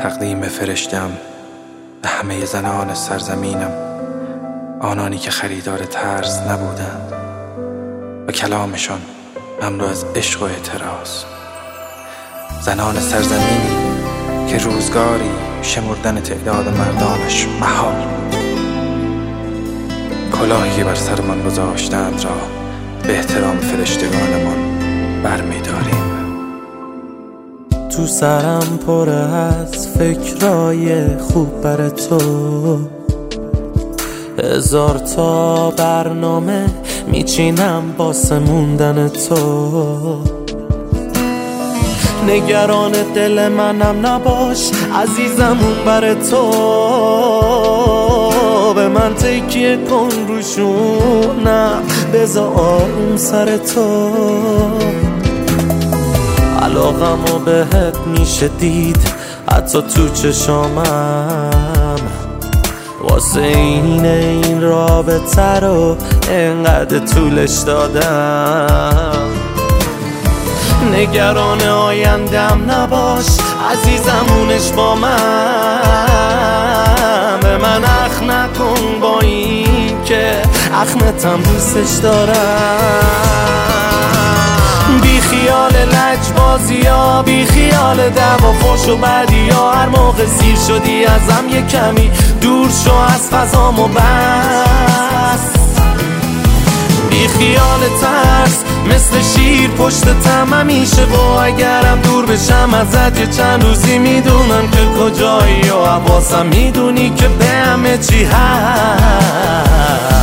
تقدیم فرشتم به همه زنان سرزمینم، آنانی که خریدار ترس نبودند و کلامشان مملو از عشق و اعتراض. زنان سرزمینی که روزگاری شمردن تعداد مردانش محال بود. کلاهی بر سرمان گذاشتند را به احترام فرشتگانمان برمی‌داریم. تو سرم پره از فکرای خوب بر تو، 1000 تا برنامه میچینم واسه موندن تو. نگران دل منم نباش عزیزم، اون بر تو. به من تکیه کن روشونم، بذار آروم سر تو. علاقمو بهت میشه دید حتی تو چشامم، واسه این رابطه رو انقدر طولش دادم. نگران آیندم نباش عزیزم، اونش با من. به من اخ نکن با این که اخمتم دوستش دارم. بی خیال لجبازی ها، بی خیال دعوا فحش و بدی ها. هر موقع سیر شدی ازم یه کمی دور شو از فضامو بس. بی خیال ترس مثل شیر پشتتم همیشه، و اگرم دور بشم ازت یه چند روزی میدونم که کجایی و حواسم میدونی که به همه چی هست.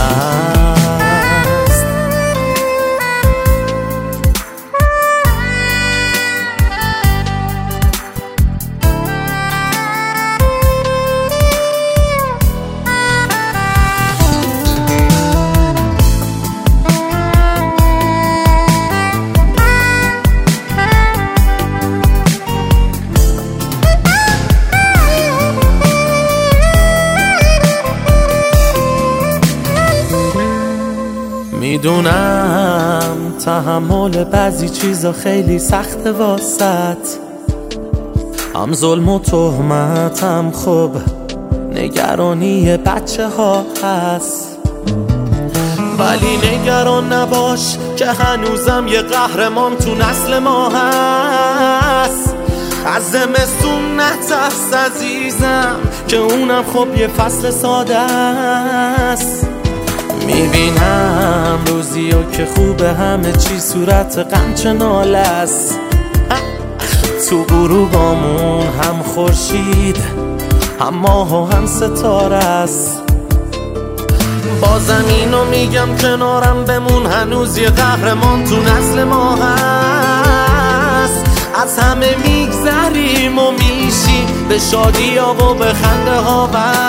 میدونم تحمل بعضی چیزا خیلی سخته واسط، هم ظلم و تهمت هم خب نگرانی بچه ها هست. ولی نگران نباش که هنوزم یه قهرمان تو نسل ما هست. از زمستون نترس عزیزم که اونم خب یه فصل ساده است. میبینم روزیو که خوبه همه چی صورت غم چه ناله است. تو غروبامون هم خورشید هم ماه و هم ستاره است. بازم اینو میگم کنارم بمون، هنوز یه قهرمان تو نسل ما هست. از همه میگذریم و میشیم به شادی ها و به خنده ها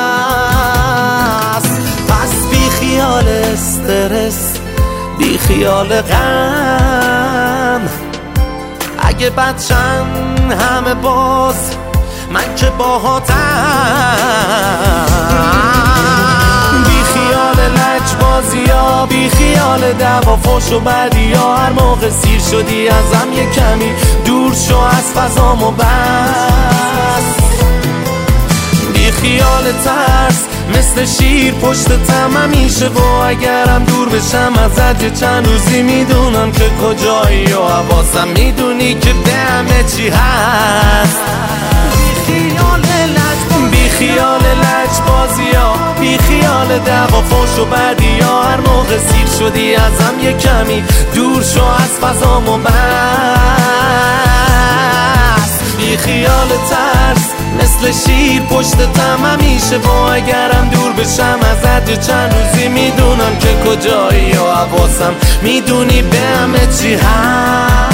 بس. پس بی خیال استرس، بی خیال غم، اگه بچن همه باز من که باهاتم. بی خیال لجبازی ها، بی خیال دعوا فحش و بدی ها. هر موقع سیر شدی ازم یه کمی دور شو از فضامو بس. بی خیال ترس مثل شیر پشتتم همیشه، و اگرم دور بشم ازت یه چند روزی میدونم که کجایی و حواسم میدونی که به همه چی هست. بی خیال لجبازی ها، بی خیال دعوا فحش و بدی ها. هر موقع سیر شدی ازم یه کمی دور شو از فضامو بس. بی خیال ترس مثل شیر پشتتم همیشه، و اگرم دور بشم ازت یه چند روزی میدونم که کجایی و حواسم میدونی به همه چی هست.